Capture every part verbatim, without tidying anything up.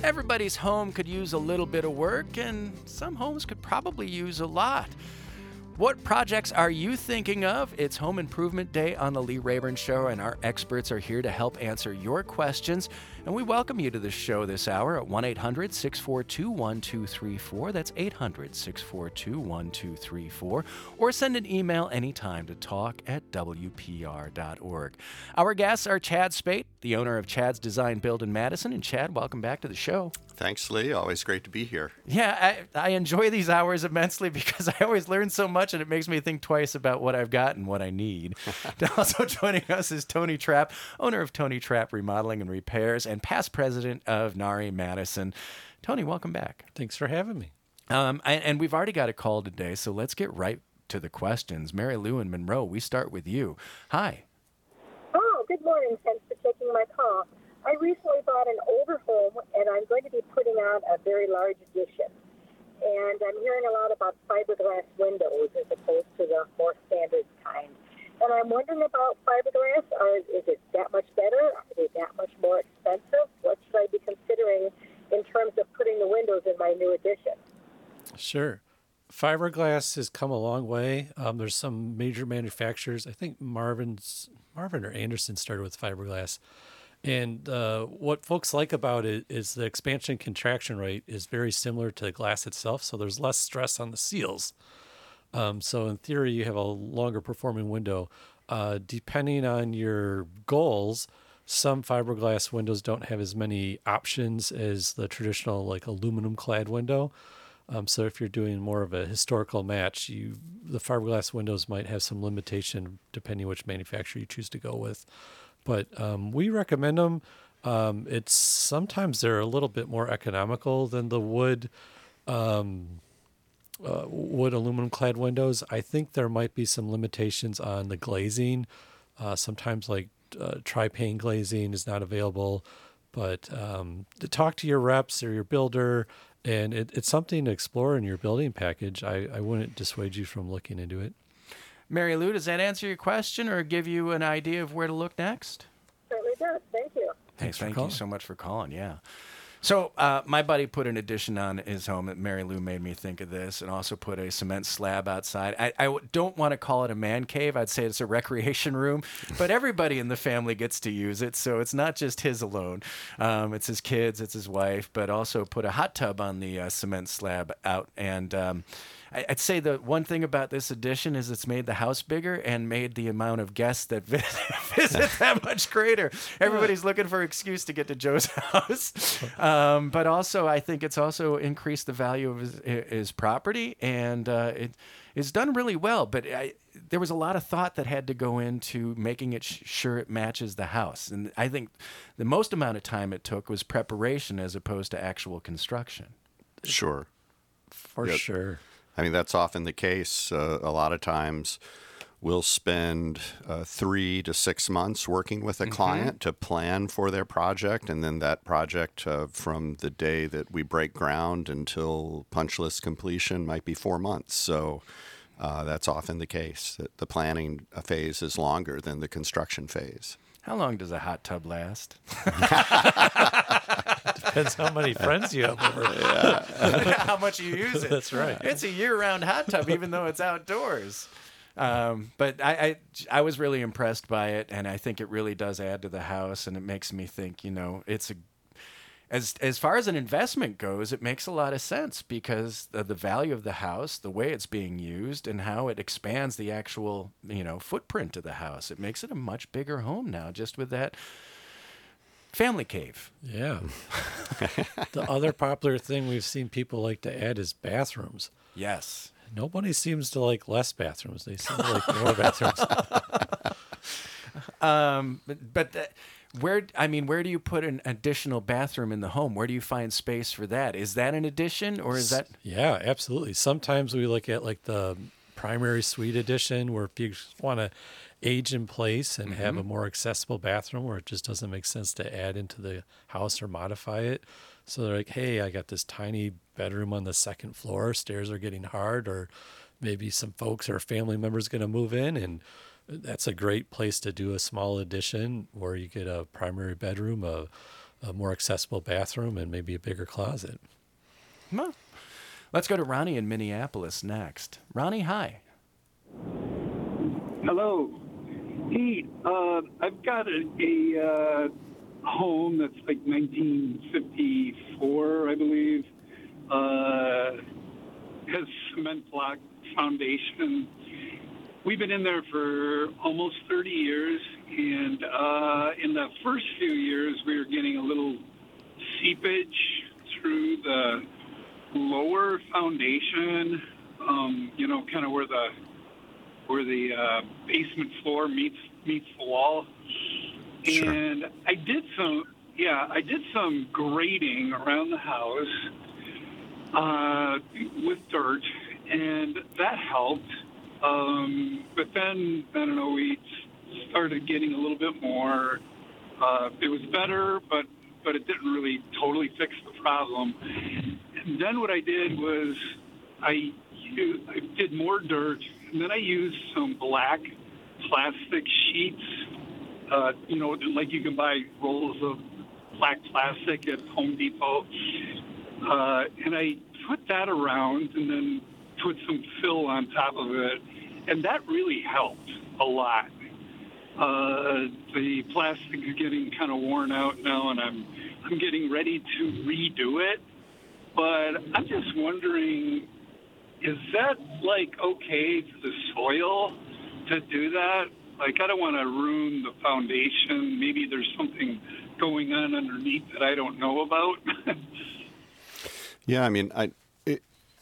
Everybody's home could use a little bit of work, and some homes could probably use a lot. What projects are you thinking of? It's Home Improvement Day on the Lee Rayburn Show, and our experts are here to help answer your questions. And we welcome you to the show this hour at one eight hundred six four two one two three four. That's eight hundred six four two one two three four. Or send an email anytime to talk at W P R dot org. Our guests are Chad Spate, the owner of Chad's Design Build in Madison. And Chad, welcome back to the show. Thanks, Lee. Always great to be here. Yeah, I, I enjoy these hours immensely because I always learn so much, and it makes me think twice about what I've got and what I need. Also joining us is Tony Trapp, owner of Tony Trapp Remodeling and Repairs and past president of NARI Madison. Tony, welcome back. Thanks for having me. Um, and, and we've already got a call today, so let's get right to the questions. Mary Lou in Monroe, we start with you. Hi. Oh, good morning. Thanks for taking my call. I recently bought an older home, and I'm going to be putting on a very large addition. And I'm hearing a lot about fiberglass windows as opposed to the more standard kind. And I'm wondering about fiberglass. Or is it that much better? Are they that much more expensive? What should I be considering in terms of putting the windows in my new addition? Sure. Fiberglass has come a long way. Um, there's some major manufacturers. I think Marvin's Marvin or Anderson started with fiberglass. And uh, what folks like about it is the expansion contraction rate is very similar to the glass itself, so there's less stress on the seals. Um, so in theory, you have a longer performing window. Uh, depending on your goals, some fiberglass windows don't have as many options as the traditional like aluminum clad window. Um, so if you're doing more of a historical match, you the fiberglass windows might have some limitation depending which manufacturer you choose to go with. But um, we recommend them. Um, it's sometimes they're a little bit more economical than the wood, um, uh, wood aluminum clad windows. I think there might be some limitations on the glazing. Uh, sometimes like uh, tri-pane glazing is not available. But um, to talk to your reps or your builder, and it, it's something to explore in your building package. I, I wouldn't dissuade you from looking into it. Mary Lou, does that answer your question or give you an idea of where to look next? Certainly does. Thank you. Hey, Thanks for thank you calling. so much for calling. Yeah. So uh, my buddy put an addition on his home that Mary Lou made me think of this, and also put a cement slab outside. I, I w- don't want to call it a man cave. I'd say it's a recreation room, but everybody in the family gets to use it, so it's not just his alone. Um, it's his kids, it's his wife, but also put a hot tub on the uh, cement slab out. And um, I- I'd say the one thing about this addition is it's made the house bigger and made the amount of guests that visit, visit that much greater. Everybody's looking for an excuse to get to Joe's house. Um, but also, I think it's also increased the value of his, his property, and uh, it it's done really well. But I, there was a lot of thought that had to go into making it sh- sure it matches the house. And I think the most amount of time it took was preparation as opposed to actual construction. Sure. For Yep. sure. I mean, that's often the case. Uh, a lot of times we'll spend uh, three to six months working with a Mm-hmm. client to plan for their project. And then that project, uh, from the day that we break ground until punch list completion, might be four months. So uh, that's often the case, that the planning phase is longer than the construction phase. How long does a hot tub last? Depends how many friends you have over. How much you use it. That's right. It's a year-round hot tub, even though it's outdoors. Um, but I, I, I was really impressed by it, and I think it really does add to the house, and it makes me think, you know, it's a as as far as an investment goes, it makes a lot of sense because of the value of the house, the way it's being used, and how it expands the actual, you know, footprint of the house. It makes it a much bigger home now, just with that family cave. Yeah. The other popular thing we've seen people like to add is bathrooms. Yes. Nobody seems to like less bathrooms. They seem to like more bathrooms. Um, but, but uh, where, I mean, where do you put an additional bathroom in the home? Where do you find space for that? Is that an addition, or is that? Yeah, absolutely. Sometimes we look at like the primary suite edition where if you want to age in place and have a more accessible bathroom where it just doesn't make sense to add into the house or modify it. So they're like, hey, I got this tiny bedroom on the second floor. Stairs are getting hard, or maybe some folks or family members going to move in, and that's a great place to do a small addition where you get a primary bedroom, a, a more accessible bathroom and maybe a bigger closet. Well, let's go to Ronnie in Minneapolis next. Ronnie, hi. Hello. Hey, uh, I've got a, a uh, home that's like nineteen fifty-four, I believe. Uh, has cement block foundation. We've been in there for almost thirty years, and uh, in the first few years, we were getting a little seepage through the lower foundation, um, you know, kind of where the where the uh, basement floor meets meets the wall. Sure. And I did some, yeah, I did some grading around the house uh, with dirt, and that helped. Um, but then, I don't know, we started getting a little bit more. Uh, it was better, but but it didn't really totally fix the problem. And then what I did was I, used, I did more dirt, and then I used some black plastic sheets. Uh, you know, like you can buy rolls of black plastic at Home Depot. Uh, and I put that around and then put some fill on top of it. And that really helped a lot. Uh, the plastic is getting kind of worn out now, and I'm I'm getting ready to redo it. But I'm just wondering, is that like okay for the soil to do that? Like, I don't want to ruin the foundation. Maybe there's something going on underneath that I don't know about. Yeah, I mean, I it,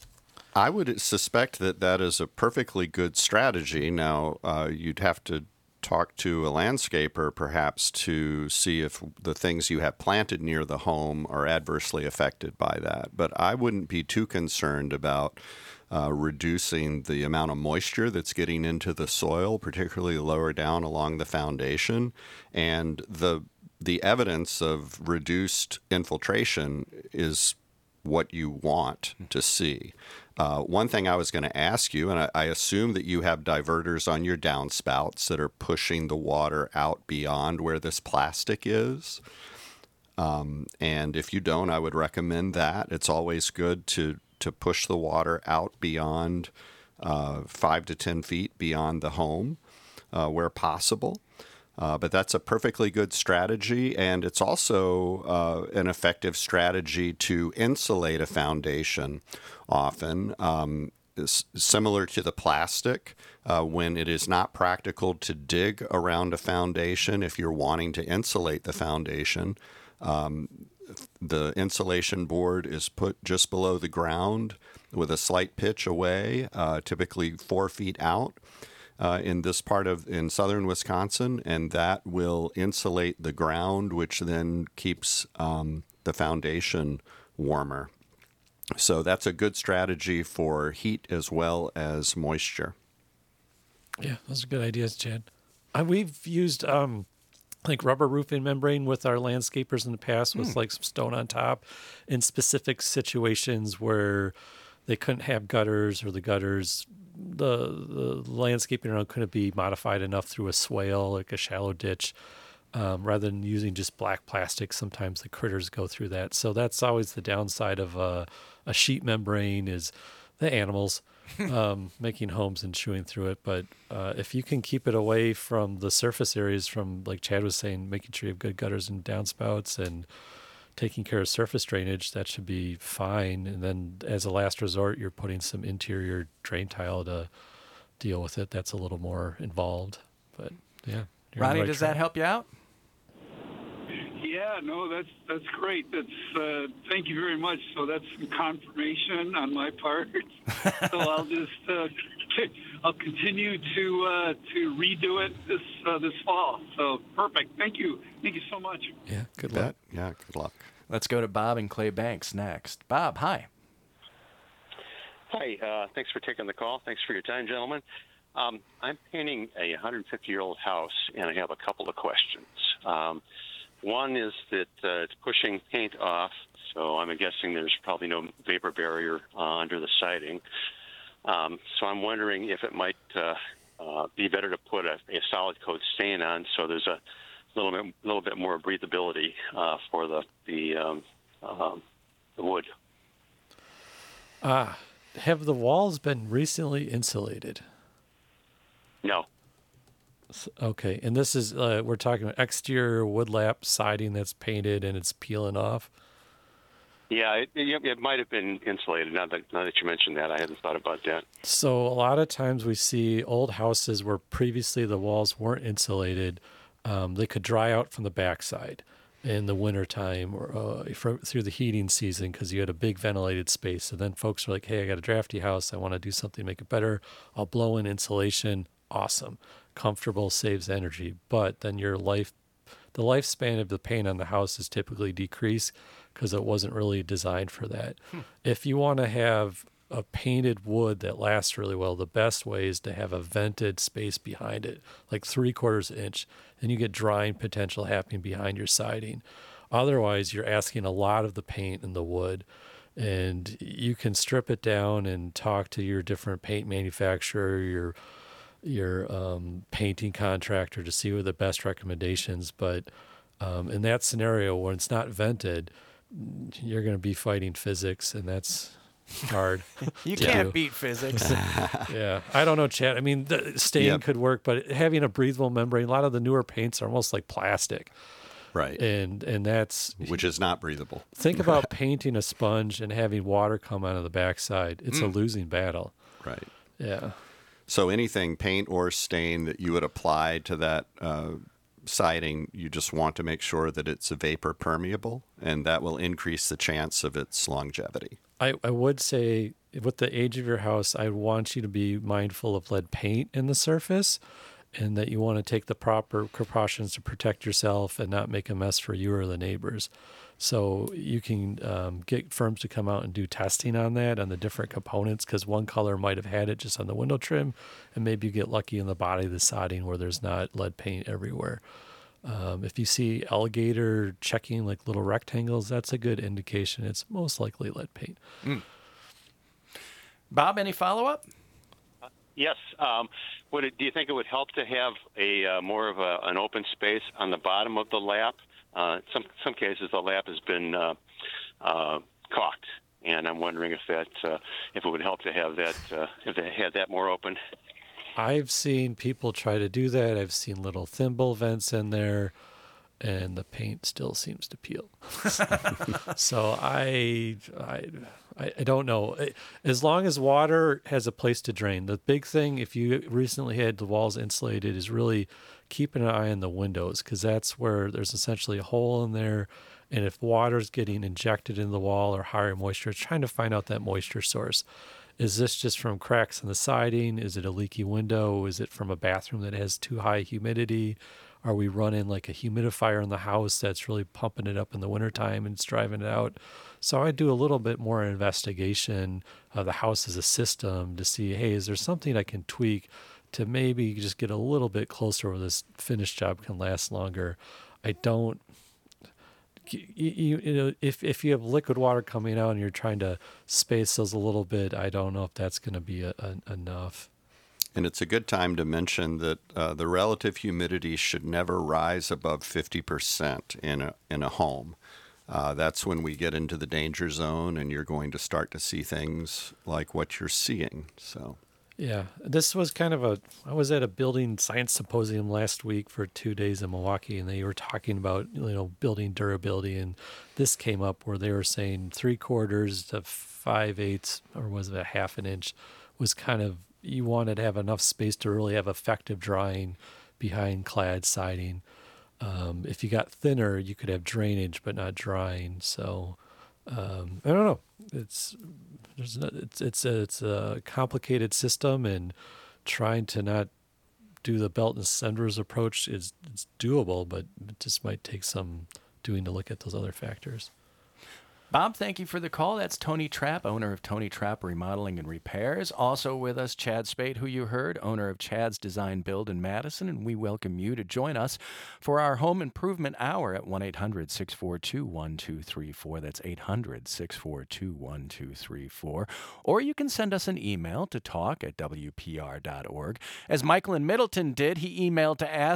I would suspect that that is a perfectly good strategy. Now, uh, you'd have to talk to a landscaper perhaps to see if the things you have planted near the home are adversely affected by that. But I wouldn't be too concerned about uh, reducing the amount of moisture that's getting into the soil, particularly lower down along the foundation. And the the evidence of reduced infiltration is what you want to see. Uh, one thing I was going to ask you, and I, I assume that you have diverters on your downspouts that are pushing the water out beyond where this plastic is. Um, and if you don't, I would recommend that. It's always good to, to push the water out beyond uh, five to ten feet beyond the home uh, where possible. Uh, but that's a perfectly good strategy, and it's also uh, an effective strategy to insulate a foundation often. Um, similar to the plastic, uh, when it is not practical to dig around a foundation, if you're wanting to insulate the foundation, um, the insulation board is put just below the ground with a slight pitch away, uh, typically four feet out. Uh, in this part of in southern Wisconsin, and that will insulate the ground, which then keeps um, the foundation warmer. So that's a good strategy for heat as well as moisture. Yeah, those are good ideas, Chad. Uh, we've used um, like rubber roofing membrane with our landscapers in the past with mm. like some stone on top in specific situations where they couldn't have gutters or the gutters The, the landscaping around couldn't be modified enough through a swale, like a shallow ditch, um, rather than using just black plastic. Sometimes the critters go through that. So that's always the downside of a, a sheet membrane is the animals um, making homes and chewing through it. But uh, if you can keep it away from the surface areas, from like Chad was saying, making sure you have good gutters and downspouts and taking care of surface drainage, that should be fine. And then as a last resort, you're putting some interior drain tile to deal with it. That's a little more involved, but yeah. Ronnie, right does track. That help you out? Yeah, no, that's that's great. That's uh, thank you very much. So that's some confirmation on my part. So I'll just uh, I'll continue to uh, to redo it this uh, this fall. So perfect. Thank you. Thank you so much. Yeah. Good Bet. luck. Yeah. Good luck. Let's go to Bob and Clay Banks next. Bob, hi. Hi. Uh, thanks for taking the call. Thanks for your time, gentlemen. Um, I'm painting a one hundred fifty-year-old house, and I have a couple of questions. Um, one is that uh, it's pushing paint off, so I'm guessing there's probably no vapor barrier uh, under the siding. Um, so I'm wondering if it might uh, uh, be better to put a, a solid coat stain on so there's a little bit, little bit more breathability uh, for the the, um, um, the wood. Ah, have the walls been recently insulated? No. Okay, and this is uh, we're talking about exterior wood lap siding that's painted and it's peeling off. Yeah, it, it, it might have been insulated. Now that now that you mentioned that, I hadn't thought about that. So a lot of times we see old houses where previously the walls weren't insulated. Um, they could dry out from the backside in the wintertime or uh, for, through the heating season because you had a big ventilated space. And then folks are like, hey, I got a drafty house. I want to do something to make it better. I'll blow in insulation. Awesome. Comfortable, saves energy. But then your life, the lifespan of the paint on the house is typically decreased because it wasn't really designed for that. Hmm. If you want to have a painted wood that lasts really well, the best way is to have a vented space behind it, like three quarters inch, and you get drying potential happening behind your siding. Otherwise, you're asking a lot of the paint in the wood, and you can strip it down and talk to your different paint manufacturer, your your um, painting contractor to see what the best recommendations. But um, in that scenario, when it's not vented, you're going to be fighting physics, and that's hard. You can't do. beat physics. Yeah. I don't know, Chad. I mean, the stain yep. could work, but having a breathable membrane, a lot of the newer paints are almost like plastic. Right. And and that's... Which is not breathable. Think about painting a sponge and having water come out of the backside. It's mm. a losing battle. Right. Yeah. So anything, paint or stain, that you would apply to that uh, siding, you just want to make sure that it's vapor permeable, and that will increase the chance of its longevity. I, I would say with the age of your house, I want you to be mindful of lead paint in the surface and that you want to take the proper precautions to protect yourself and not make a mess for you or the neighbors. So you can um, get firms to come out and do testing on that, on the different components, because one color might have had it just on the window trim, and maybe you get lucky in the body of the siding where there's not lead paint everywhere. Um, if you see alligator checking like little rectangles, that's a good indication it's most likely lead paint. Mm. Bob, any follow-up? Uh, yes. Um, would it, do you think it would help to have a uh, more of a, an open space on the bottom of the lap? Uh, some some cases the lap has been uh, uh, caulked, and I'm wondering if that uh, if it would help to have that uh, if they had that more open. I've seen people try to do that. I've seen little thimble vents in there, and the paint still seems to peel. So I, I, I don't know. As long as water has a place to drain, the big thing, if you recently had the walls insulated, is really keeping an eye on the windows, because that's where there's essentially a hole in there. And if water's getting injected in the wall or higher moisture, it's trying to find out that moisture source. Is this just from cracks in the siding? Is it a leaky window? Is it from a bathroom that has too high humidity? Are we running like a humidifier in the house that's really pumping it up in the wintertime and it's driving it out? So I do a little bit more investigation of the house as a system to see, hey, is there something I can tweak to maybe just get a little bit closer where this finished job can last longer? I don't... You, you, you know, if if you have liquid water coming out and you're trying to space those a little bit, I don't know if that's going to be a, a, enough. And it's a good time to mention that uh, the relative humidity should never rise above fifty percent in a in a home. Uh, that's when we get into the danger zone, and you're going to start to see things like what you're seeing. So. Yeah, this was kind of a, I was at a building science symposium last week for two days in Milwaukee, and they were talking about, you know, building durability, and this came up where they were saying three quarters to five eighths, or was it a half an inch, was kind of, you wanted to have enough space to really have effective drying behind clad siding. Um, if you got thinner, you could have drainage but not drying, so... Um, I don't know. It's there's no, it's it's a, it's a complicated system, and trying to not do the belt and suspenders approach is it's doable, but it just might take some doing to look at those other factors. Bob, thank you for the call. That's Tony Trapp, owner of Tony Trapp Remodeling and Repairs. Also with us, Chad Spade, who you heard, owner of Chad's Design Build in Madison, and we welcome you to join us for our home improvement hour at one eight hundred six four two one two three four. That's eight hundred six four two one two three four. Or you can send us an email to talk at W P R dot org. As Michael in Middleton did, he emailed to ask,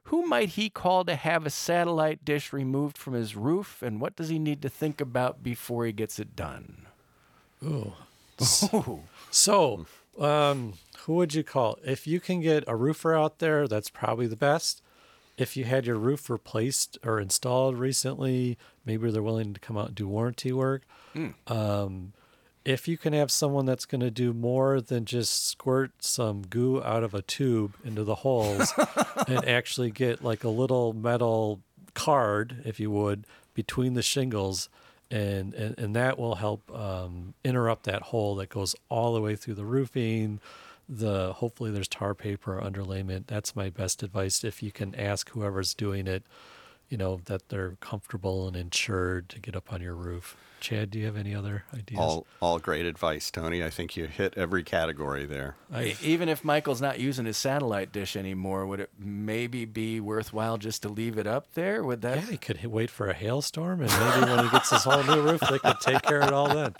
Who might he call to have a satellite dish removed from his roof, and what does he need to think about before he gets it done? Ooh. Ooh. So, um, who would you call? If you can get a roofer out there, that's probably the best. If you had your roof replaced or installed recently, maybe they're willing to come out and do warranty work. Mm. Um, if you can have someone that's going to do more than just squirt some goo out of a tube into the holes and actually get like a little metal card, if you would, between the shingles, and, and, and that will help um, interrupt that hole that goes all the way through the roofing. The hopefully there's tar paper or underlayment. That's my best advice. If you can ask whoever's doing it, you know, that they're comfortable and insured to get up on your roof. Chad, do you have any other ideas? All all great advice, Tony. I think you hit every category there. I, even if Michael's not using his satellite dish anymore, would it maybe be worthwhile just to leave it up there? Would that? Yeah, he could wait for a hailstorm, and maybe when he gets his whole new roof, they could take care of it all then.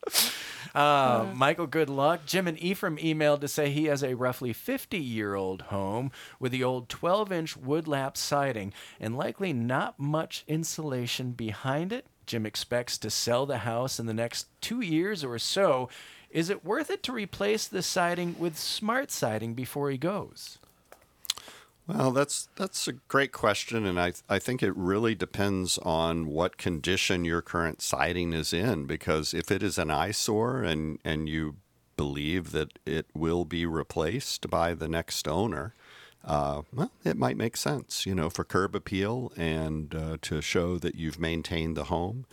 Uh, Michael, good luck. Jim and Ephraim emailed to say he has a roughly fifty-year-old home with the old twelve-inch woodlap siding and likely not much insulation behind it. Jim expects to sell the house in the next two years or so. Is it worth it to replace the siding with smart siding before he goes? Well, that's that's a great question, and I I think it really depends on what condition your current siding is in. Because if it is an eyesore and and you believe that it will be replaced by the next owner, uh, well, it might make sense, you know, for curb appeal and uh, to show that you've maintained the home.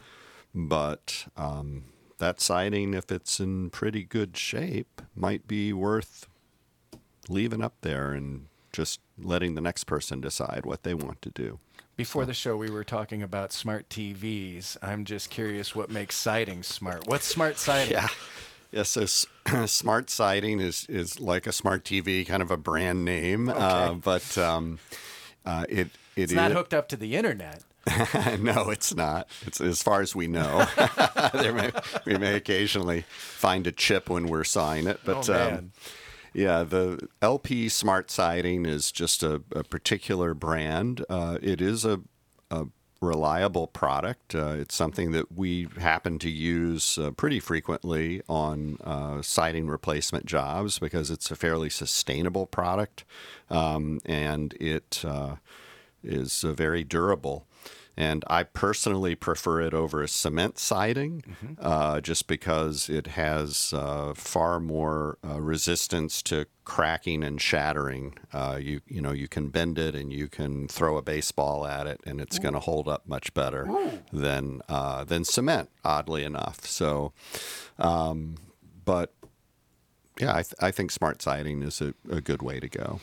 But um, that siding, if it's in pretty good shape, might be worth leaving up there and just letting the next person decide what they want to do. Before the show, we were talking about smart T Vs. I'm just curious what makes siding smart. What's smart siding? Yeah. Yeah, so s- smart siding is, is like a smart T V, kind of a brand name, Okay. uh, but um, uh, it, it It's not is- hooked up to the internet. No, it's not. It's as far as we know. there may, we may occasionally find a chip when we're sawing it, but Oh, um, man. yeah, the L P Smart Siding is just a, a particular brand. Uh, it is a, a reliable product. Uh, it's something that we happen to use uh, pretty frequently on uh, siding replacement jobs because it's a fairly sustainable product, um, and it uh, is uh, very durable. And I personally prefer it over cement siding, mm-hmm. uh, just because it has uh, far more uh, resistance to cracking and shattering. Uh, you you know you can bend it and you can throw a baseball at it, and it's going to hold up much better Ooh. than uh, than cement. Oddly enough, so, um, but yeah, I, th- I think smart siding is a, a good way to go.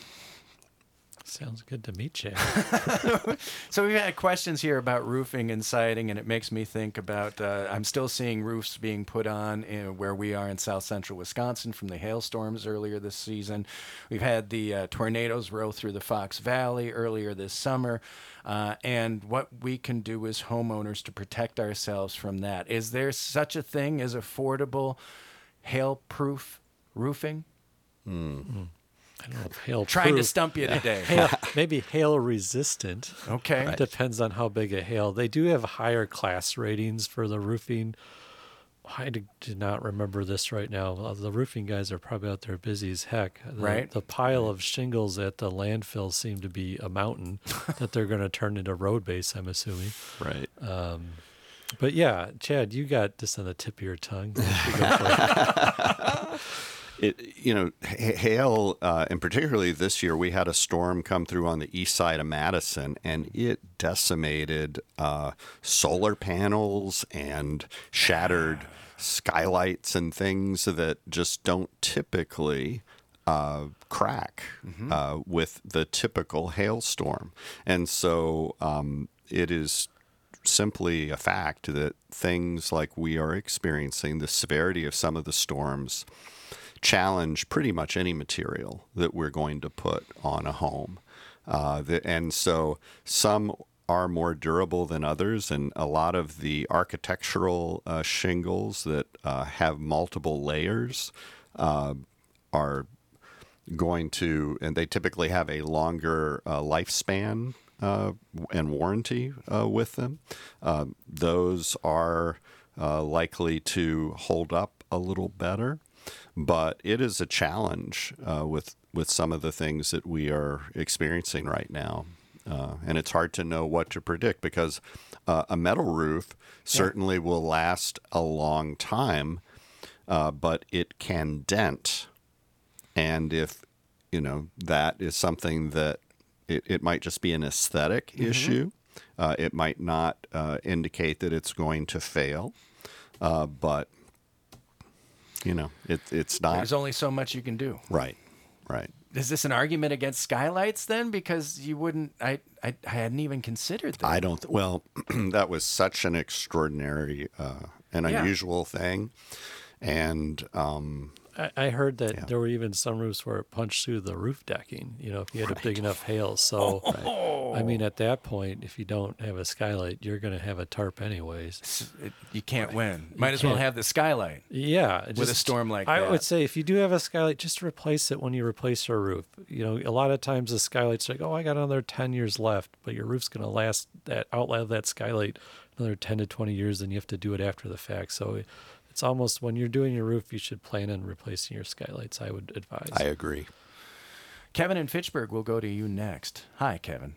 Sounds good to me, Chad. So we've had questions here about roofing and siding, and it makes me think about, uh, I'm still seeing roofs being put on in, where we are in south central Wisconsin from the hailstorms earlier this season. We've had the uh, tornadoes roll through the Fox Valley earlier this summer, uh, and what we can do as homeowners to protect ourselves from that. Is there such a thing as affordable hail-proof roofing? Mm. I don't know if hail Trying proof. to stump you today. Hail, maybe hail resistant. Okay. It depends on how big a hail. They do have higher class ratings for the roofing. I do not remember this right now. Uh, The roofing guys are probably out there busy as heck. The, Right. The pile of shingles at the landfill seem to be a mountain that they're going to turn into road base, I'm assuming. Right. Um, but yeah, Chad, you got this on the tip of your tongue. Why don't you go for it? It, you know, hail, uh, and particularly this year, we had a storm come through on the east side of Madison, and it decimated uh, solar panels and shattered skylights and things that just don't typically uh, crack mm-hmm. uh, with the typical hailstorm. And so um, it is simply a fact that things like we are experiencing, the severity of some of the storms, challenge pretty much any material that we're going to put on a home. Uh, the, and so some are more durable than others, and a lot of the architectural uh, shingles that uh, have multiple layers uh, are going to, and they typically have a longer uh, lifespan uh, and warranty uh, with them. Uh, those are uh, likely to hold up a little better, but it is a challenge uh, with with some of the things that we are experiencing right now. Uh, and it's hard to know what to predict because uh, a metal roof certainly yeah. will last a long time, uh, but it can dent. And if, you know, that is something that it, it might just be an aesthetic mm-hmm. issue. Uh, it might not uh, indicate that it's going to fail, uh, but, you know, it, it's not. There's only so much you can do. Right, right. Is this an argument against skylights then? Because you wouldn't, I, I, I hadn't even considered that. I don't, well, that was such an extraordinary uh, and Yeah. unusual thing. And, um, I, I heard that Yeah. there were even some roofs where it punched through the roof decking, you know, if you had a big enough hail. So, I mean, at that point, if you don't have a skylight, you're going to have a tarp anyways. It- you can't win. Might as well can't. have the skylight. Yeah. With a just- storm like I that. would say if you do have a skylight, just replace it when you replace your roof. You know, a lot of times the skylight's like, oh, I got another ten years left, but your roof's going to last that outlive that skylight another ten to twenty years, and you have to do it after the fact. So it's almost when you're doing your roof, you should plan on replacing your skylights, I would advise. I agree. Kevin in Fitchburg will go to you next. Hi, Kevin.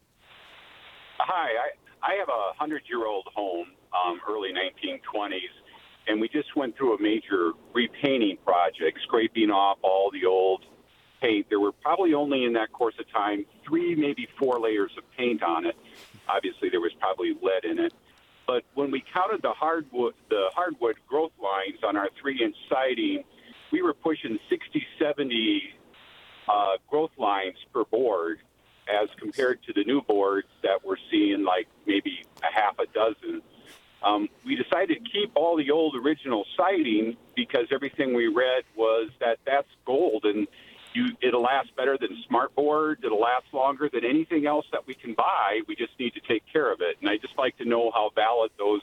Hi, I, I have a hundred-year-old home, um, early nineteen twenties, and we just went through a major repainting project, scraping off all the old paint. There were probably only in that course of time three, maybe four layers of paint on it. Obviously, there was probably lead in it. But when we counted the hardwood, the hardwood growth lines on our three-inch siding, we were pushing sixty, seventy uh, growth lines per board, as compared to the new boards that we're seeing like maybe a half a dozen. Um, we decided to keep all the old original siding because everything we read was that that's gold and you, it'll last better than smartboard. It'll last longer than anything else that we can buy. We just need to take care of it. And I'd just like to know how valid those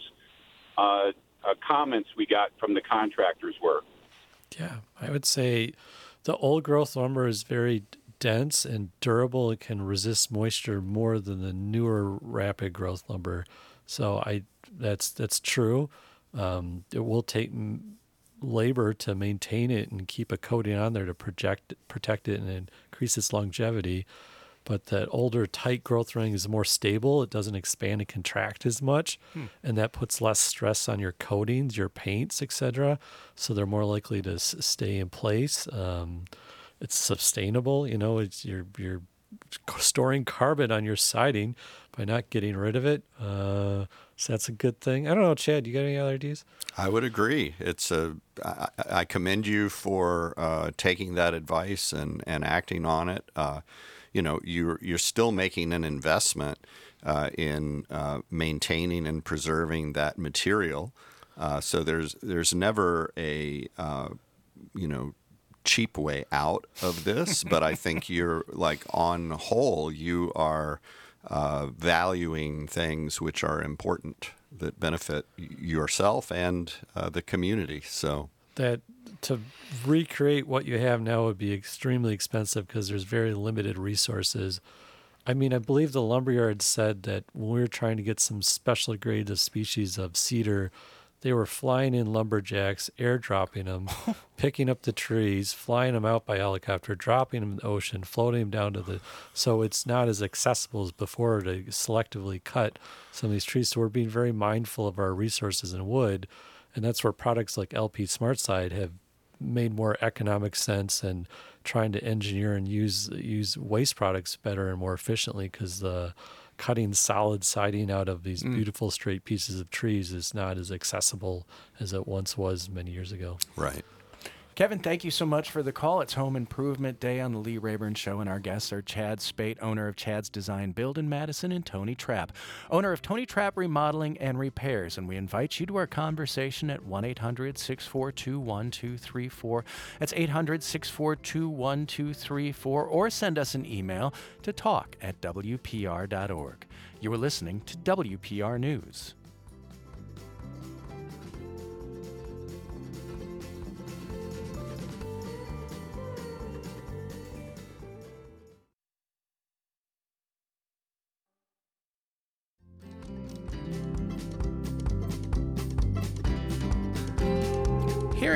uh, uh, comments we got from the contractors were. Yeah, I would say the old growth lumber is very dense and durable. It can resist moisture more than the newer rapid growth lumber. So I that's that's true. Um, it will take m- labor to maintain it and keep a coating on there to project protect it and increase its longevity. But that older tight growth ring is more stable. It doesn't expand and contract as much, hmm. and that puts less stress on your coatings, your paints, et cetera. So they're more likely to s- stay in place. Um, it's sustainable. You know, it's you're you're storing carbon on your siding by not getting rid of it. Uh, so that's a good thing. I don't know, Chad. You got any other ideas? I would agree. It's a. I, I commend you for uh, taking that advice and, and acting on it. Uh, you know, you're you're still making an investment uh, in uh, maintaining and preserving that material. Uh, so there's there's never a uh, you know cheap way out of this. But I think you're like on the whole, you are uh, valuing things which are important that benefit yourself and uh, the community. So that to recreate what you have now would be extremely expensive because there's very limited resources. I mean, I believe the lumberyard said that when we were trying to get some special grades of species of cedar, they were flying in lumberjacks, airdropping them, picking up the trees, flying them out by helicopter, dropping them in the ocean, floating them down to the... So it's not as accessible as before to selectively cut some of these trees. So we're being very mindful of our resources in wood. And that's where products like L P SmartSide have made more economic sense and trying to engineer and use use waste products better and more efficiently because the cutting solid siding out of these mm. beautiful straight pieces of trees is not as accessible as it once was many years ago. Right. Kevin, thank you so much for the call. It's Home Improvement Day on the Lee Rayburn Show, and our guests are Chad Spate, owner of Chad's Design Build in Madison, and Tony Trapp, owner of Tony Trapp Remodeling and Repairs. And we invite you to our conversation at one eight hundred six four two one two three four. That's eight hundred six four two one two three four, or send us an email to talk at W P R dot org. You are listening to W P R News.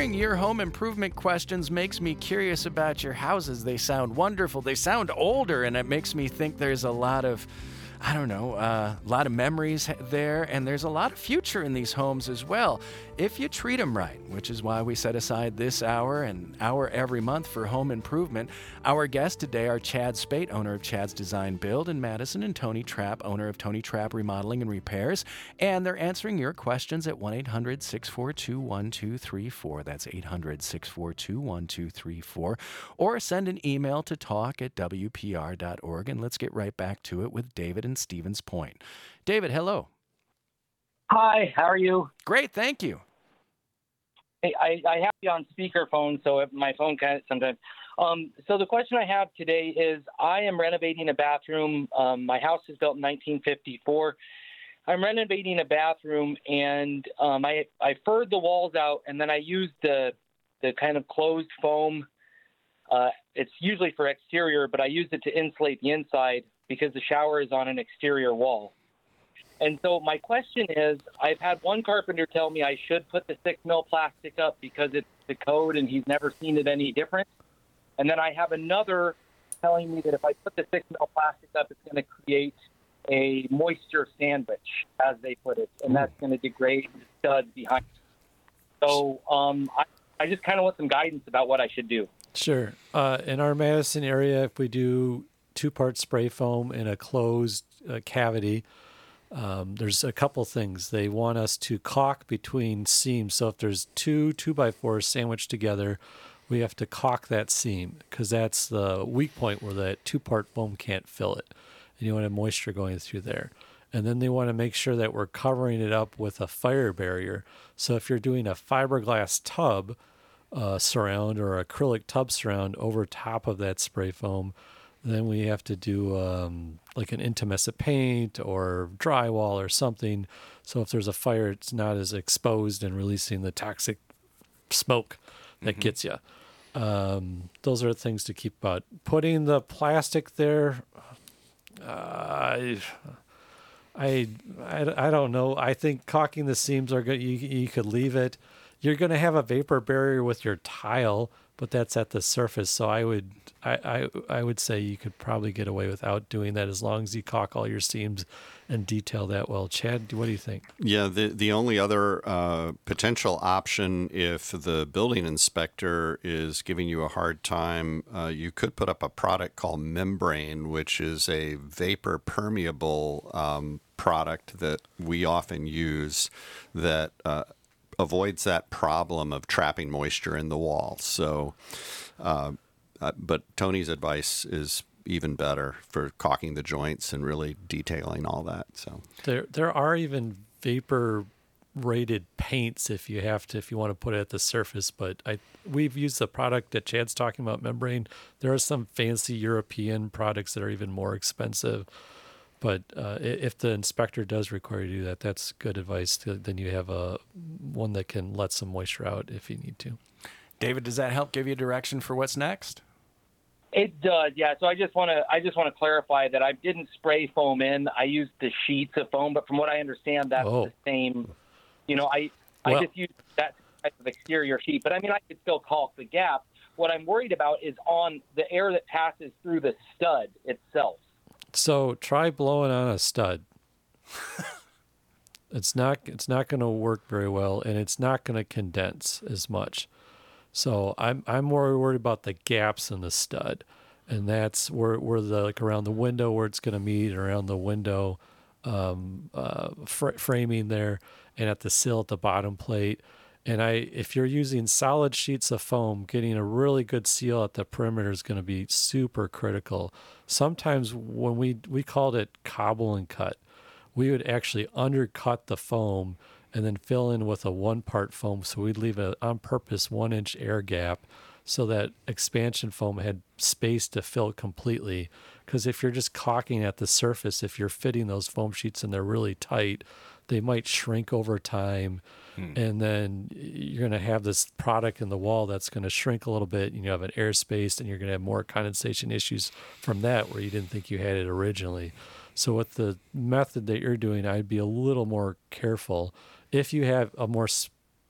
Hearing your home improvement questions makes me curious about your houses. They sound wonderful. They sound older, and it makes me think there's a lot of, I don't know, uh, a lot of memories there, and there's a lot of future in these homes as well, if you treat them right, which is why we set aside this hour and hour every month for home improvement. Our guests today are Chad Spate, owner of Chad's Design Build in Madison, and Tony Trapp, owner of Tony Trapp Remodeling and Repairs, and they're answering your questions at one eight hundred six four two one two three four. That's eight hundred six four two one two three four, or send an email to talk at w p r dot org, and let's get right back to it with David and Stevens Point. David, hello. Hi, how are you? Great, thank you. Hey, I, I have you on speakerphone, so if my phone kind of sometimes. Um, so the question I have today is, I am renovating a bathroom. Um, my house is built in nineteen fifty-four. I'm renovating a bathroom, and um, I I furred the walls out, and then I used the the kind of closed foam. Uh, it's usually for exterior, but I used it to insulate the inside because the shower is on an exterior wall. And so my question is, I've had one carpenter tell me I should put the six mil plastic up because it's the code and he's never seen it any different. And then I have another telling me that if I put the six mil plastic up, it's going to create a moisture sandwich, as they put it, and that's going to degrade the studs behind. So um, I, I just kind of want some guidance about what I should do. Sure. Uh, in our Madison area, if we do two-part spray foam in a closed uh, cavity, Um, there's a couple things. They want us to caulk between seams. So if there's two two by fours sandwiched together, we have to caulk that seam because that's the weak point where that two-part foam can't fill it. And you want to have moisture going through there. And then they want to make sure that we're covering it up with a fire barrier. So if you're doing a fiberglass tub uh, surround or acrylic tub surround over top of that spray foam, then we have to do um, like an intimate paint or drywall or something. So if there's a fire, it's not as exposed and releasing the toxic smoke that mm-hmm. gets you. Um, those are things to keep about. Putting the plastic there, uh, I, I, I don't know. I think caulking the seams are good. You, you could leave it. You're going to have a vapor barrier with your tile, but that's at the surface. So I would, I, I, I would say you could probably get away without doing that as long as you caulk all your seams and detail that well. Chad, what do you think? Yeah, the the only other uh, potential option, if the building inspector is giving you a hard time, uh, you could put up a product called Membrane, which is a vapor permeable um, product that we often use that uh, avoids that problem of trapping moisture in the wall. So, uh, uh, but Tony's advice is even better for caulking the joints and really detailing all that. So there, there are even vapor rated paints if you have to, if you want to put it at the surface. But I, we've used the product that Chad's talking about, Membrane. There are some fancy European products that are even more expensive. But uh, if the inspector does require you to do that, that's good advice. To, then you have a one that can let some moisture out if you need to. David, does that help give you direction for what's next? It does, yeah. So I just want to I just want to clarify that I didn't spray foam in. I used the sheets of foam, but from what I understand, that's oh. the same. You know, I well, I just used that type of exterior sheet, but I mean, I could still caulk the gap. What I'm worried about is on the air that passes through the stud itself. So try blowing on a stud. It's not it's not going to work very well, and it's not going to condense as much. So I'm I'm more worried about the gaps in the stud, and that's where where the like around the window where it's going to meet, around the window um, uh, fr- framing there, and at the sill at the bottom plate. And I, if you're using solid sheets of foam, getting a really good seal at the perimeter is going to be super critical. Sometimes when we, we called it cobble and cut, we would actually undercut the foam and then fill in with a one-part foam. So we'd leave a on purpose one-inch air gap so that expansion foam had space to fill completely. Because if you're just caulking at the surface, if you're fitting those foam sheets and they're really tight, they might shrink over time. Hmm. And then you're going to have this product in the wall that's going to shrink a little bit, and you have an airspace, and you're going to have more condensation issues from that where you didn't think you had it originally. So with the method that you're doing, I'd be a little more careful. If you have a more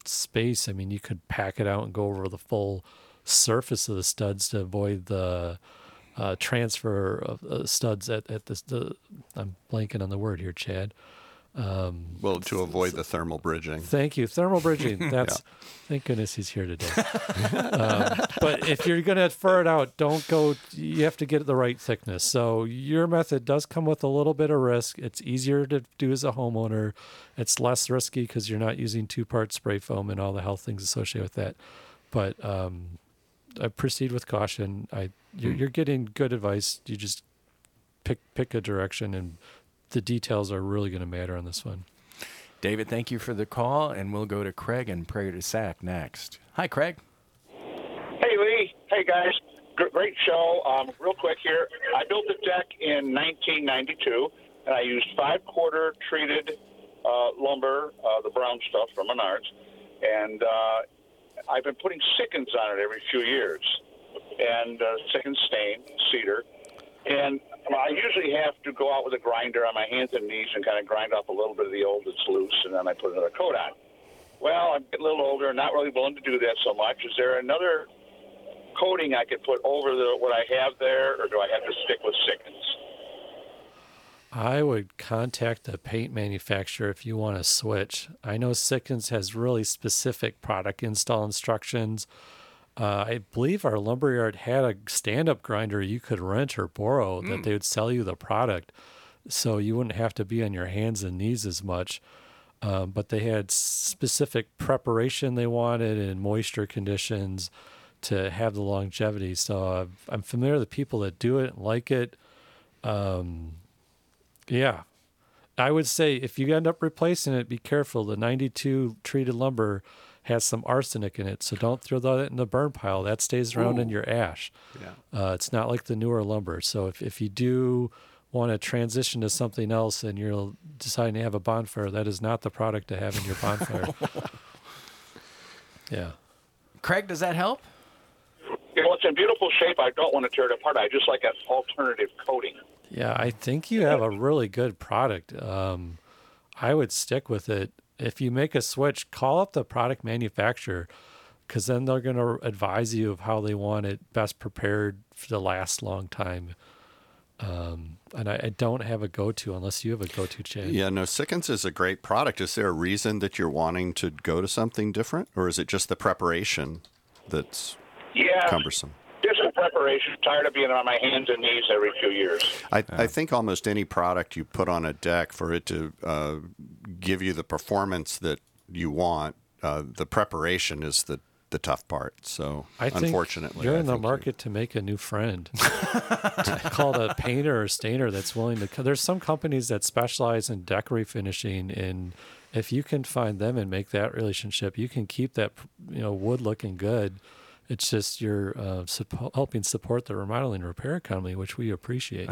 space, I mean, you could pack it out and go over the full surface of the studs to avoid the uh, transfer of uh, studs at, at this, the, I'm blanking on the word here, Chad. Um, well, to avoid the thermal bridging. Thank you. Thermal bridging. That's, yeah. Thank goodness he's here today. um, but if you're going to fur it out, don't go, you have to get the right thickness. So your method does come with a little bit of risk. It's easier to do as a homeowner. It's less risky because you're not using two-part spray foam and all the health things associated with that. But um, I proceed with caution. I you're, you're getting good advice. You just pick pick a direction, and the details are really going to matter on this one. David, thank you for the call, and we'll go to Craig in Prairie du Sac next. Hi, Craig. Hey, Lee. Hey, guys. G- great show. Um, real quick here. I built a deck in nineteen ninety-two, and I used five-quarter treated uh, lumber, uh, the brown stuff from Menards, and uh, I've been putting Sikkens on it every few years, and uh, Sikkens stain, cedar, and I usually have to go out with a grinder on my hands and knees and kind of grind off a little bit of the old that's loose, and then I put another coat on. Well, I'm getting a little older and not really willing to do that so much. Is there another coating I could put over the, what I have there, or do I have to stick with Sikkens? I would contact the paint manufacturer if you want to switch. I know Sikkens has really specific product install instructions. Uh, I believe our lumberyard had a stand-up grinder you could rent or borrow, mm. that they would sell you the product, so you wouldn't have to be on your hands and knees as much. Um, but they had specific preparation they wanted and moisture conditions to have the longevity. So uh, I'm familiar with the people that do it and like it. Um, yeah. I would say if you end up replacing it, be careful. The ninety-two treated lumber has some arsenic in it, so don't throw that in the burn pile. That stays around Ooh. in your ash. Yeah. Uh, it's not like the newer lumber. So if, if you do want to transition to something else and you're deciding to have a bonfire, that is not the product to have in your bonfire. Yeah. Craig, does that help? Yeah, well, it's in beautiful shape. I don't want to tear it apart. I just like an alternative coating. Yeah, I think you have a really good product. Um, I would stick with it. If you make a switch, call up the product manufacturer, because then they're going to advise you of how they want it best prepared to last a long time. Um, and I, I don't have a go-to unless you have a go-to, Chad. Yeah, no, Sikkens is a great product. Is there a reason that you're wanting to go to something different, or is it just the preparation that's yeah, cumbersome? Just the preparation. Tired of being on my hands and knees every few years. I, uh, I think almost any product you put on a deck, for it to uh, give you the performance that you want, uh, the preparation is the the tough part. So I think unfortunately, you're I in the think market you... to make a new friend. Called a painter or stainer that's willing to. There's some companies that specialize in deck refinishing, and if you can find them and make that relationship, you can keep that, you know, wood looking good. It's just you're uh, supp- helping support the remodeling and repair economy, which we appreciate.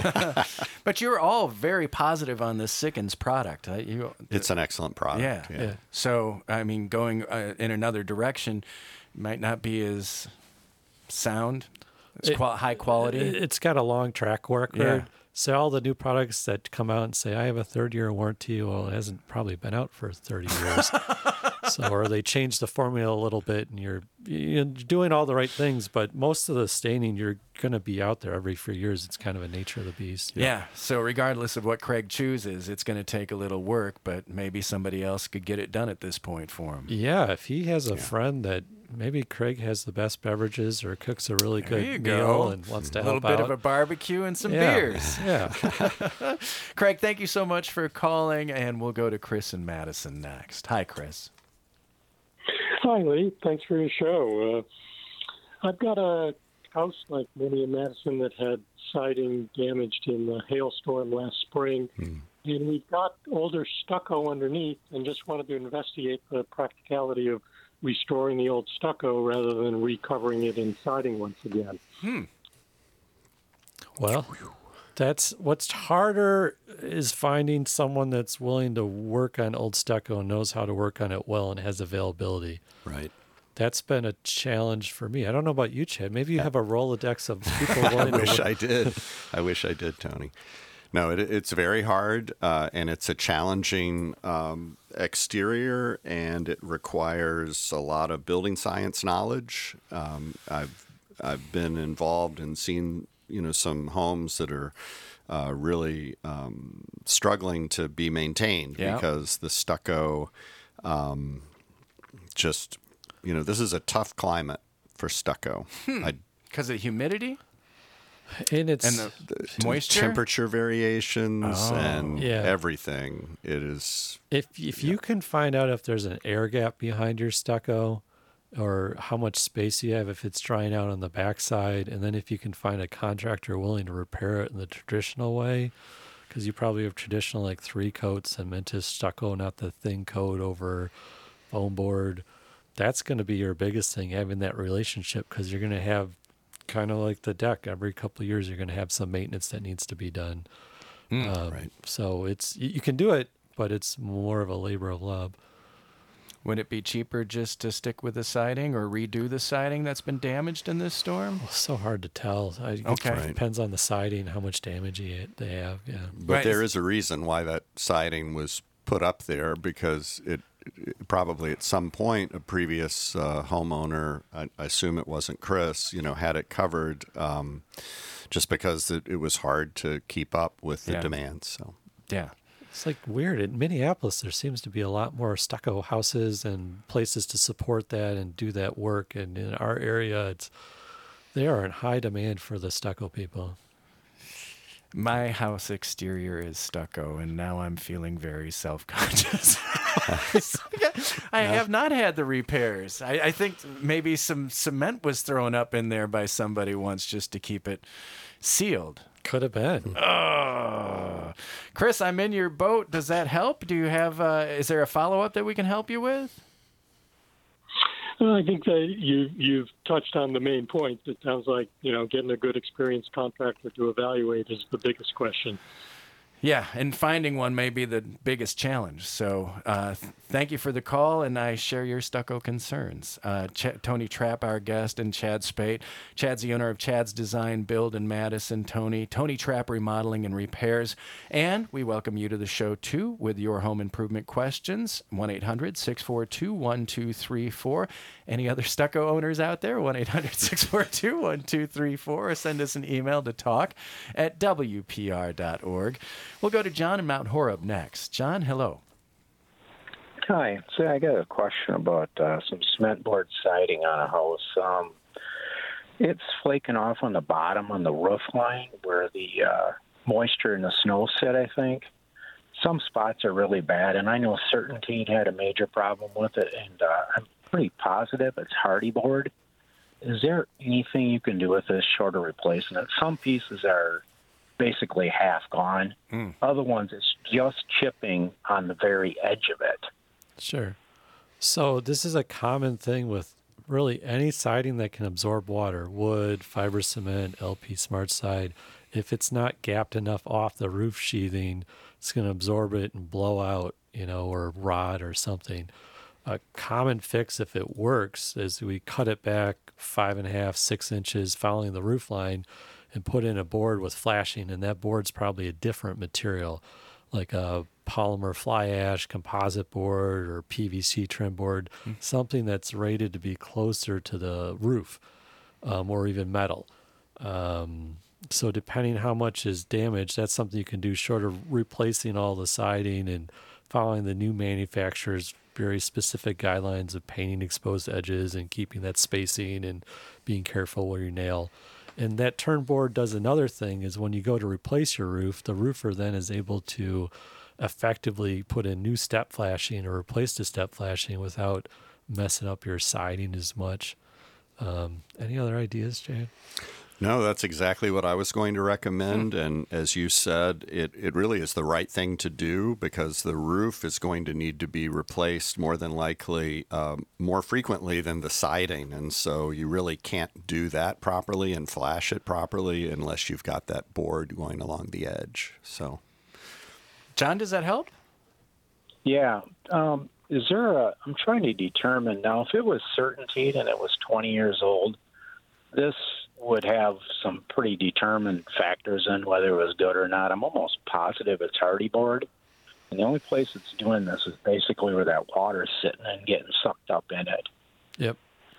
But you're all very positive on this Sikkens product. Uh, you, it's an excellent product. Yeah. yeah. yeah. So, I mean, going uh, in another direction might not be as sound, as it, qual- high quality. It, it's got a long track record. Yeah. So all the new products that come out and say, I have a third-year warranty, well, it hasn't probably been out for thirty years. So, or they change the formula a little bit, and you're you're doing all the right things, but most of the staining, you're going to be out there every few years. It's kind of a nature of the beast. Yeah. yeah. So regardless of what Craig chooses, it's going to take a little work, but maybe somebody else could get it done at this point for him. Yeah. If he has a yeah. friend that maybe Craig has the best beverages or cooks a really there good meal go. and wants to help out. A little bit of a barbecue and some yeah. beers. Yeah. Craig, thank you so much for calling, and we'll go to Chris in Madison next. Hi, Chris. Hi, Lee. Thanks for your show. Uh, I've got a house like many in Madison that had siding damaged in the hailstorm last spring, mm. and we've got older stucco underneath and just wanted to investigate the practicality of restoring the old stucco rather than recovering it in siding once again. Hmm. Well, that's what's harder is finding someone that's willing to work on old stucco and knows how to work on it well and has availability. Right. That's been a challenge for me. I don't know about you, Chad. Maybe you have a Rolodex of people willing I wish to work. I did. I wish I did, Tony. No, it, it's very hard, uh, and it's a challenging um, exterior, and it requires a lot of building science knowledge. Um, I've I've been involved and seen, you know, some homes that are uh, really um, struggling to be maintained Yeah. because the stucco um, just, you know, this is a tough climate for stucco. Hmm. I, Because of humidity And it's and the, the moisture. temperature variations Oh. and Yeah. everything. It is if if you can find out if there's an air gap behind your stucco, or how much space you have if it's drying out on the backside, and then if you can find a contractor willing to repair it in the traditional way, because you probably have traditional like three coat cementous stucco, not the thin coat over foam board. That's going to be your biggest thing, having that relationship, because you're going to have kind of like the deck. Every couple of years, you're going to have some maintenance that needs to be done. Mm, um, right. So it's you you can do it, but it's more of a labor of love. Would it be cheaper just to stick with the siding or redo the siding that's been damaged in this storm? Well, so hard to tell. I, it Okay. Right. depends on the siding, how much damage you- they have. Yeah. But Right. there is a reason why that siding was put up there, because it, it probably at some point a previous uh, homeowner, I, I assume it wasn't Chris, you know, had it covered um, just because it, it was hard to keep up with the Yeah. demands. So Yeah. It's like weird. In Minneapolis, there seems to be a lot more stucco houses and places to support that and do that work. And in our area, it's they are in high demand for the stucco people. My house exterior is stucco, and now I'm feeling very self-conscious. I have not had the repairs. I, I think maybe some cement was thrown up in there by somebody once just to keep it sealed. Could have been. Oh. Chris, I'm in your boat. Does that help? Do you have? Uh, is there a follow-up that we can help you with? Well, I think that you you've touched on the main point. It sounds like, you know, getting a good experienced contractor to evaluate is the biggest question. Yeah, and finding one may be the biggest challenge. So uh, th- thank you for the call, and I share your stucco concerns. Uh, Ch- Tony Trapp, our guest, and Chad Spate. Chad's the owner of Chad's Design Build in Madison. Tony, Tony Trapp Remodeling and Repairs. And we welcome you to the show, too, with your home improvement questions. one eight hundred six four two one two three four. Any other stucco owners out there? one eight hundred six four two one two three four, or send us an email to talk at w p r dot org. We'll go to John in Mount Horeb next. John, hello. Hi. So I got a question about uh, some cement board siding on a house. Um, it's flaking off on the bottom on the roof line where the uh, moisture and the snow sit, I think. Some spots are really bad, and I know Certainty had a major problem with it, and uh, I'm pretty positive it's hardy board. Is there anything you can do with this short of replacing it? Some pieces are basically half gone. Mm. Other ones, it's just chipping on the very edge of it. Sure. So this is a common thing with really any siding that can absorb water, wood, fiber cement, L P Smart Side. If it's not gapped enough off the roof sheathing, it's going to absorb it and blow out, you know, or rot or something. A common fix, if it works, is we cut it back five and a half, six inches following the roof line and put in a board with flashing, and that board's probably a different material, like a polymer fly ash composite board or P V C trim board, mm. something that's rated to be closer to the roof, um, or even metal. Um, so depending how much is damaged, that's something you can do short of replacing all the siding and following the new manufacturer's very specific guidelines of painting exposed edges and keeping that spacing and being careful where you nail. And that turn board does another thing, is when you go to replace your roof, the roofer then is able to effectively put in new step flashing or replace the step flashing without messing up your siding as much. Um, any other ideas, Jan? No, that's exactly what I was going to recommend. And as you said, it, it really is the right thing to do, because the roof is going to need to be replaced more than likely um, more frequently than the siding. And so you really can't do that properly and flash it properly unless you've got that board going along the edge. So, John, does that help? Yeah. Um, is there a, I'm trying to determine now, if it was Certainty and it was twenty years old, this would have some pretty determined factors in whether it was good or not. I'm almost positive it's hardy board. And the only place it's doing this is basically where that water's sitting and getting sucked up in it. Yep.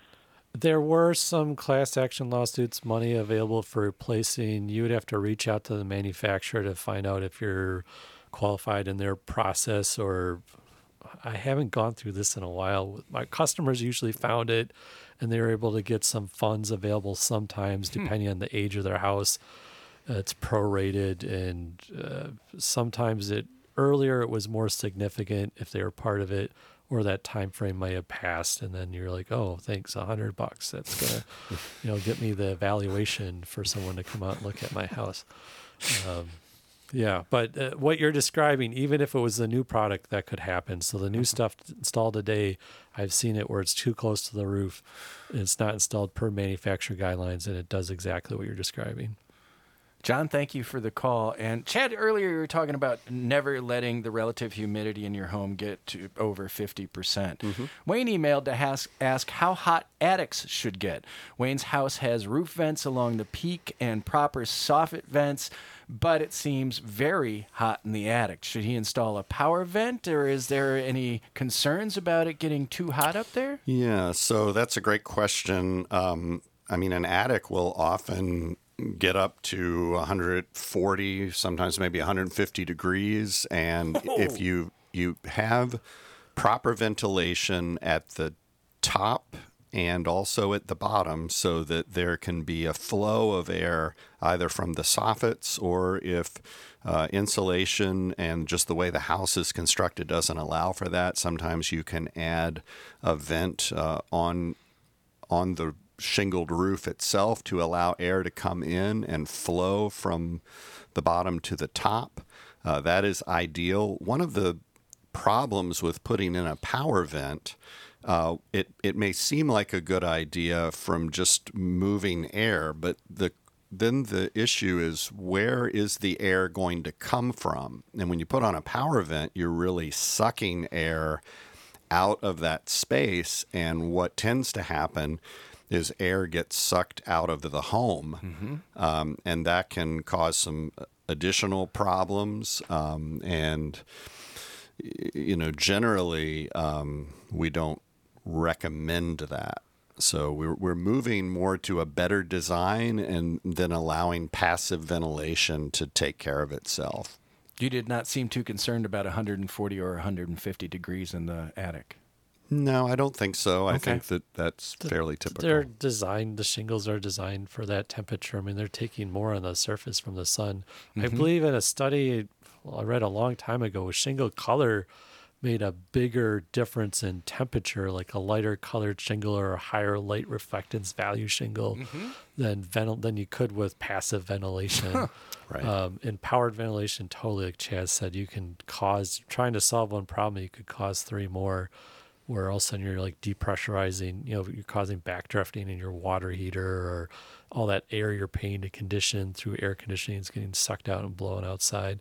There were some class action lawsuits, money available for replacing. You would have to reach out to the manufacturer to find out if you're qualified in their process, or I haven't gone through this in a while. My customers usually found it, and they were able to get some funds available sometimes, depending on the age of their house. Uh, it's prorated, and uh, sometimes it earlier it was more significant if they were part of it, or that time frame might have passed, and then you're like, oh, thanks, a hundred bucks. That's gonna, you know, get me the evaluation for someone to come out and look at my house. Um, yeah, but uh, what you're describing, even if it was a new product, that could happen. So the new stuff installed today, I've seen it where it's too close to the roof, and it's not installed per manufacturer guidelines, and it does exactly what you're describing. John, thank you for the call. And Chad, earlier you were talking about never letting the relative humidity in your home get to over fifty percent. Mm-hmm. Wayne emailed to ask, ask how hot attics should get. Wayne's house has roof vents along the peak and proper soffit vents, but it seems very hot in the attic. Should he install a power vent, or is there any concerns about it getting too hot up there? Yeah, so that's a great question. Um, I mean, an attic will often get up to one hundred forty, sometimes maybe one hundred fifty degrees. And oh. if you you have proper ventilation at the top and also at the bottom, so that there can be a flow of air either from the soffits, or if uh, insulation and just the way the house is constructed doesn't allow for that, sometimes you can add a vent uh, on on the shingled roof itself to allow air to come in and flow from the bottom to the top. Uh, that is ideal. One of the problems with putting in a power vent, uh, it, it may seem like a good idea from just moving air, but the then the issue is, where is the air going to come from? And when you put on a power vent, you're really sucking air out of that space, and what tends to happen is air gets sucked out of the home, mm-hmm. um, and that can cause some additional problems. Um, and, you know, generally um, we don't recommend that. So we're we're moving more to a better design, and then allowing passive ventilation to take care of itself. You did not seem too concerned about one hundred forty or one hundred fifty degrees in the attic. No, I don't think so. Okay. I think that that's The- fairly typical. They're designed, the shingles are designed for that temperature. I mean, they're taking more on the surface from the sun. I Mhm. believe in a study well, I read a long time ago, shingle color made a bigger difference in temperature, like a lighter colored shingle or a higher light reflectance value shingle Mhm. than ventil- than you could with passive ventilation. Right. Um, in powered ventilation, totally, like Chaz said, you can cause, trying to solve one problem, you could cause three more, where all of a sudden you're like depressurizing, you know, you're causing backdrafting in your water heater, or all that air you're paying to condition through air conditioning is getting sucked out and blown outside.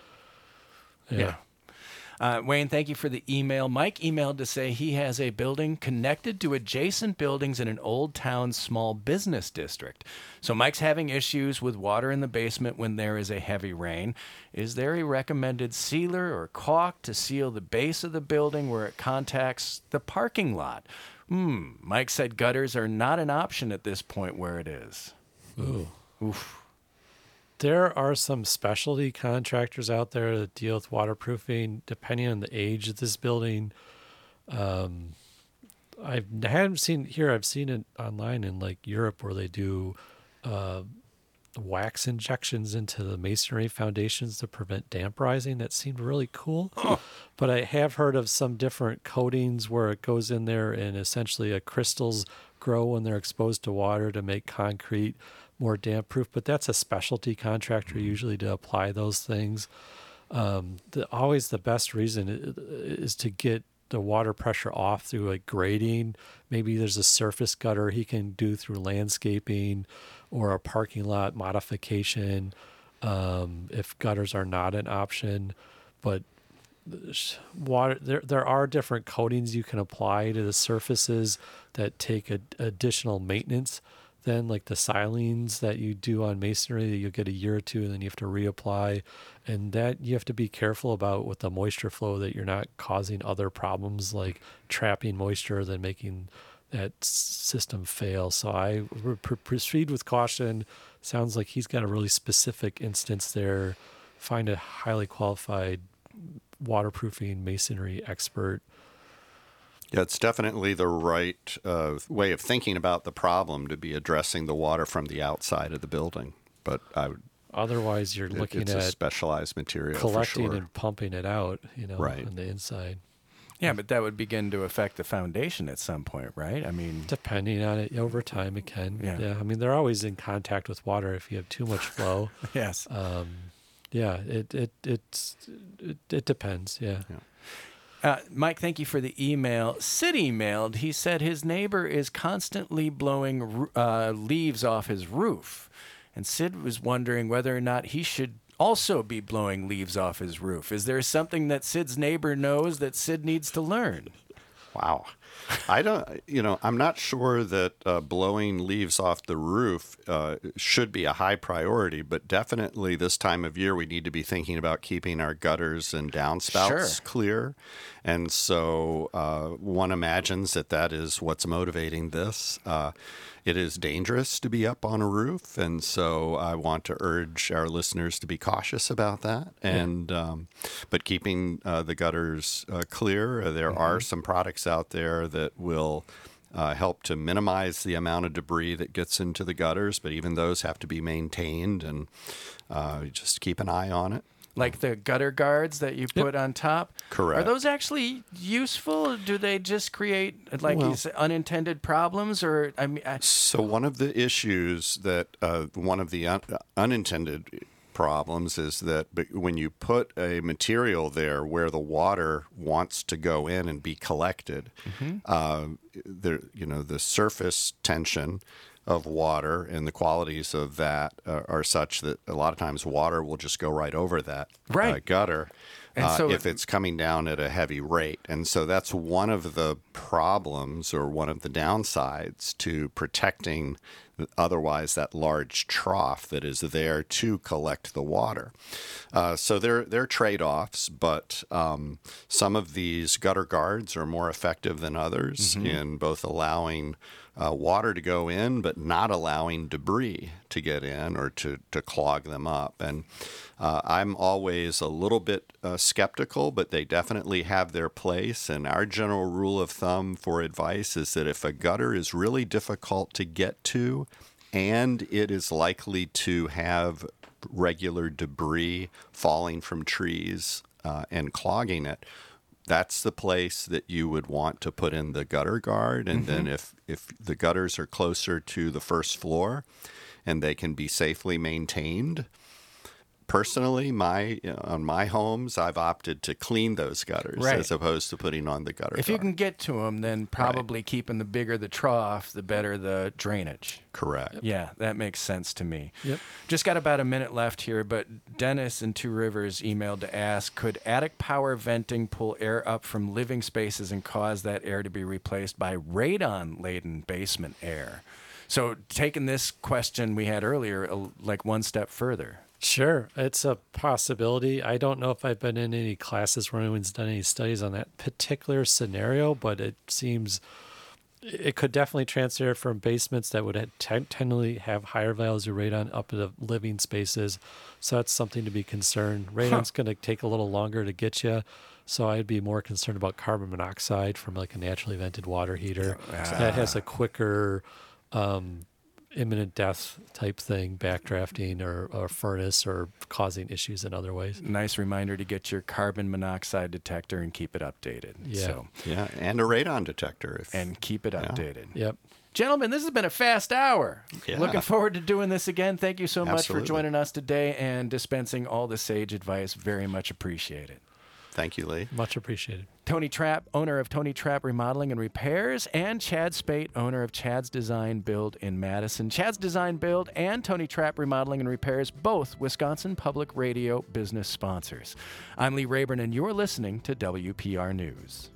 Yeah. Yeah. Uh, Wayne, thank you for the email. Mike emailed to say he has a building connected to adjacent buildings in an old town small business district. So Mike's having issues with water in the basement when there is a heavy rain. Is there a recommended sealer or caulk to seal the base of the building where it contacts the parking lot? Hmm. Mike said gutters are not an option at this point where it is. Ooh. Oof. There are some specialty contractors out there that deal with waterproofing, depending on the age of this building. Um, I haven't seen here. I've seen it online in like Europe, where they do uh, wax injections into the masonry foundations to prevent damp rising. That seemed really cool. Oh. But I have heard of some different coatings where it goes in there and essentially uh, crystals grow when they're exposed to water to make concrete more damp proof. But that's a specialty contractor usually to apply those things. Um, the, always the best reason is to get the water pressure off through like grading. Maybe there's a surface gutter he can do through landscaping or a parking lot modification, um, if gutters are not an option. But water, there there are different coatings you can apply to the surfaces that take a, additional maintenance then, like the silenes that you do on masonry, that you'll get a year or two, and then you have to reapply. And that you have to be careful about with the moisture flow, that you're not causing other problems like trapping moisture, then making that s- system fail. So I would pr- proceed with caution. Sounds like he's got a really specific instance there. Find a highly qualified waterproofing masonry expert. Yeah, it's definitely the right uh, way of thinking about the problem to be addressing the water from the outside of the building. But I would, Otherwise, you're it- looking it's at a specialized material for collecting sure. and pumping it out, you know, Right. on the inside. Yeah, but that would begin to affect the foundation at some point, right? I mean, Depending on it, over time it can. Yeah. Yeah. I mean, they're always in contact with water if you have too much flow. yes. Um, yeah, it it it's it, it depends. Yeah. Uh, Mike, thank you for the email. Sid emailed. He said his neighbor is constantly blowing ru- uh, leaves off his roof. And Sid was wondering whether or not he should also be blowing leaves off his roof. Is there something that Sid's neighbor knows that Sid needs to learn? Wow. I don't, you know, I'm not sure that uh, blowing leaves off the roof uh, should be a high priority, but definitely this time of year we need to be thinking about keeping our gutters and downspouts Sure. clear. And so uh, one imagines that that is what's motivating this. Uh, it is dangerous to be up on a roof, and so I want to urge our listeners to be cautious about that. And um, but keeping uh, the gutters uh, clear, uh, there are some products out there that will uh, help to minimize the amount of debris that gets into the gutters, but even those have to be maintained, and uh, just keep an eye on it. Like the gutter guards that you put on top? Correct. Are those actually useful? Or do they just create like Well- these unintended problems? Or I mean, I, So one of the issues that uh, one of the un- unintended problems is that b- when you put a material there where the water wants to go in and be collected, uh, there, you know, the surface tension of water and the qualities of that uh, are such that a lot of times water will just go right over that uh, Right. gutter. And uh, so- if it's coming down at a heavy rate. And so that's one of the problems or one of the downsides to protecting otherwise that large trough that is there to collect the water. Uh, so there, there are trade-offs, but um, some of these gutter guards are more effective than others in both allowing uh, water to go in, but not allowing debris to get in or to, to clog them up. And uh, I'm always a little bit uh, skeptical, but they definitely have their place. And our general rule of thumb for advice is that if a gutter is really difficult to get to and it is likely to have regular debris falling from trees uh, and clogging it, that's the place that you would want to put in the gutter guard. And then if, if the gutters are closer to the first floor and they can be safely maintained, personally, my you know, on my homes, I've opted to clean those gutters Right. as opposed to putting on the gutter if you guard. can get to them, then probably keeping the bigger the trough, the better the drainage. Correct. Yeah, that makes sense to me. Yep. Just got about a minute left here, but Dennis in Two Rivers emailed to ask, could attic power venting pull air up from living spaces and cause that air to be replaced by radon-laden basement air? So taking this question we had earlier, uh, like one step further. Sure, it's a possibility. I don't know if I've been in any classes where anyone's done any studies on that particular scenario, but it seems it could definitely transfer from basements that would t- tendally have higher values of radon up to the living spaces. So that's something to be concerned. Radon's going to take a little longer to get you. So I'd be more concerned about carbon monoxide from like a naturally vented water heater. That has a quicker um, imminent death type thing, backdrafting or, or furnace or causing issues in other ways. Nice reminder to get your carbon monoxide detector and keep it updated. Yeah. So, Yeah, and a radon detector. If, and keep it Yeah. updated. Yep. Gentlemen, this has been a fast hour. Yeah. Looking forward to doing this again. Thank you so much Absolutely. for joining us today and dispensing all the sage advice. Very much appreciated. Thank you, Lee. Much appreciated. Tony Trapp, owner of Tony Trapp Remodeling and Repairs, and Chad Spate, owner of Chad's Design Build in Madison. Chad's Design Build and Tony Trapp Remodeling and Repairs, both Wisconsin Public Radio business sponsors. I'm Lee Rayburn, and you're listening to W P R News.